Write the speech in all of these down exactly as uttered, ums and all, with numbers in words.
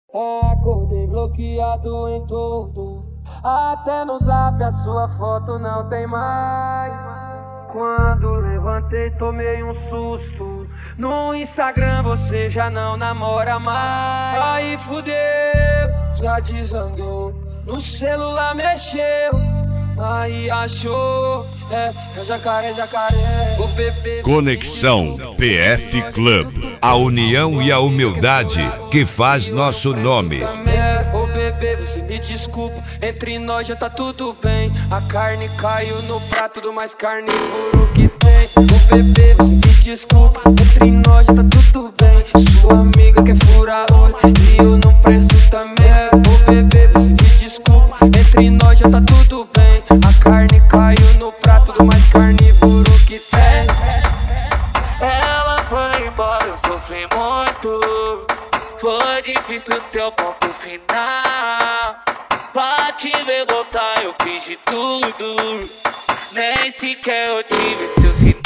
Acordei bloqueado em tudo, até no zap a sua foto não tem mais. Quando levantei tomei um susto, no Instagram você já não namora mais. Aí fudeu, já desandou, no celular mexeu, aí achou, é, é jacaré, jacaré. O bebê. Conexão P F Club, a união e a humildade que faz nosso nome. Ô bebê, você me desculpa, entre nós já tá tudo bem. A carne caiu no prato do mais carnívoro que tem. Ô bebê, você me desculpa, entre nós já tá tudo bem. Sua amiga quer furar olho e eu não presto também. Ô bebê, você me desculpa, entre nós já tá tudo bem. A carne caiu no prato do mais carnívoro que tem. Ela foi embora, eu sofri muito. Foi difícil teu ponto final. Pra te ver voltar eu fiz de tudo, nem sequer eu tive seu sinal.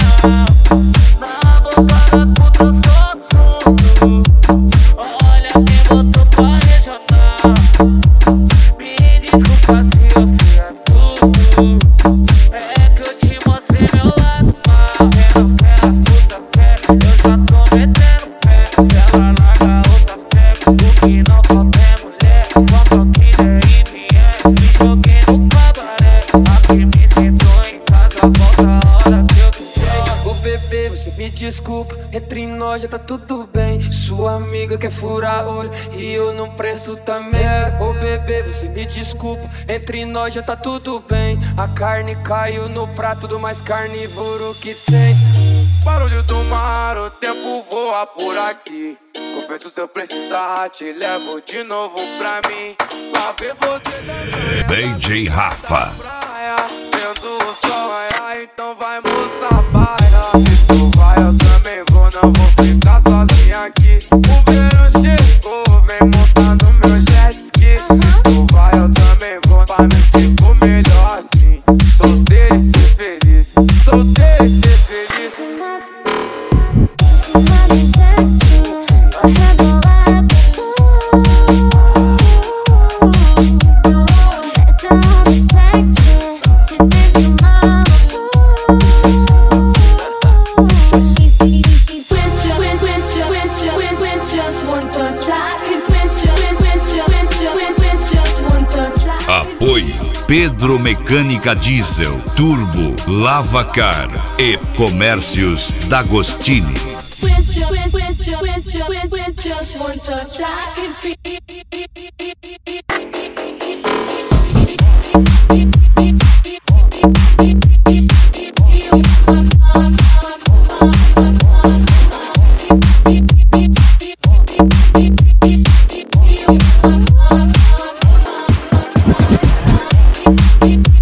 Na boca das putas sou assunto. Olha quem botou pra regional. Me desculpa se eu fui astuto, é que eu te mostrei meu lado mal. Você não quer as putas quer, eu já tô metendo pé. Se ela larga outras pega, o que não falta é mulher. Quando que der e vier, me joguei no cabaré. Aqui me sentou em casa, volta a hora que eu quiser. Ô bebê, você me desculpa, entre nós já tá tudo bem. Sua amiga quer furar olho e eu não presto também. Ô bebê, você me desculpa, entre nós já tá tudo bem. A carne caiu no prato do mais carnívoro que tem. Barulho do mar, o tempo voa por aqui. Confesso, se eu precisar, te levo de novo pra mim. Pra ver você dançar. D J Rafa. Vendo o sol raiar, então vai moça, baila. Se tu vai, eu também vou, não vou ficar sozinha aqui. O verão chegou, vem montar no meu jet ski. Se tu vai, eu também vou, pra mim fico melhor assim. Solteiro e ser feliz, solteiro e ser feliz. Apoio Pedro Mecânica Diesel, Turbo, Lavacar e Comércios D'Agostini. We'll be right back.